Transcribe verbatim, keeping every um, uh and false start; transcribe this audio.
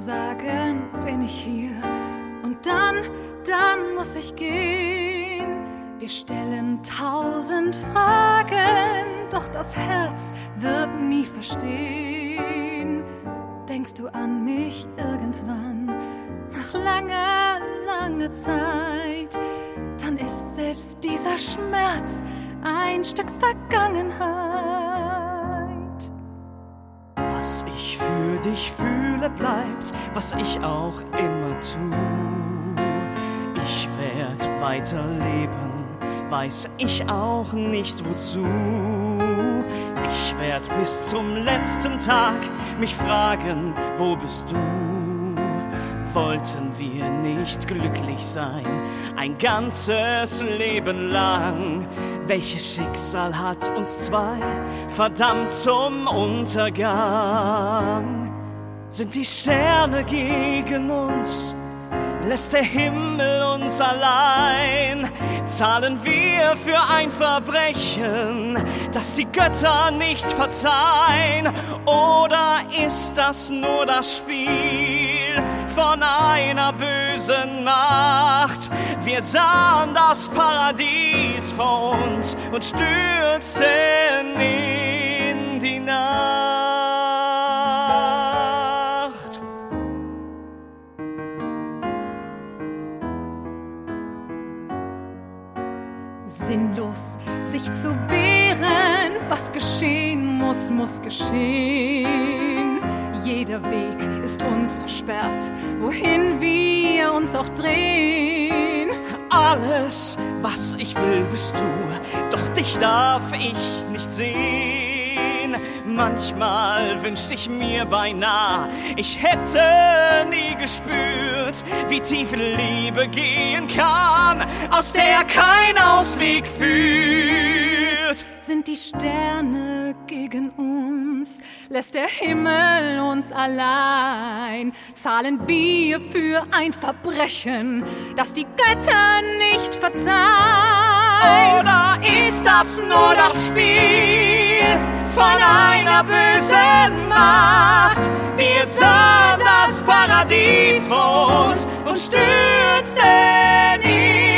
sagen, bin ich hier. Und dann, dann muss ich gehen. Wir stellen tausend Fragen, doch das Herz wird nie verstehen. Denkst du an mich irgendwann, nach langer, langer Zeit, dann ist selbst dieser Schmerz ein Stück Vergangenheit. Was ich für dich fühle, bleibt, was ich auch immer tu. Ich werd weiterleben, weiß ich auch nicht wozu. Ich werd bis zum letzten Tag mich fragen, wo bist du? Wollten wir nicht glücklich sein, ein ganzes Leben lang? Welches Schicksal hat uns zwei verdammt zum Untergang? Sind die Sterne gegen uns? Lässt der Himmel uns allein? Zahlen wir für ein Verbrechen, das die Götter nicht verzeihen? Oder ist das nur das Spiel von einer bösen Macht? Wir sahen das Paradies vor uns und stürzten in die Nacht. Sinnlos, sich zu wehren, was geschehen muss, muss geschehen. Jeder Weg ist uns versperrt, wohin wir uns auch drehen. Alles, was ich will, bist du, doch dich darf ich nicht sehen. Manchmal wünschte ich mir beinahe, ich hätte nie gespürt, wie tief Liebe gehen kann, aus der kein Ausweg führt. Sind die Sterne gegen uns? Lässt der Himmel uns allein? Zahlen wir für ein Verbrechen, das die Götter nicht verzeihen? Oder ist das nur das Spiel von einer bösen Macht? Wir sahen das Paradies vor uns und stürzten in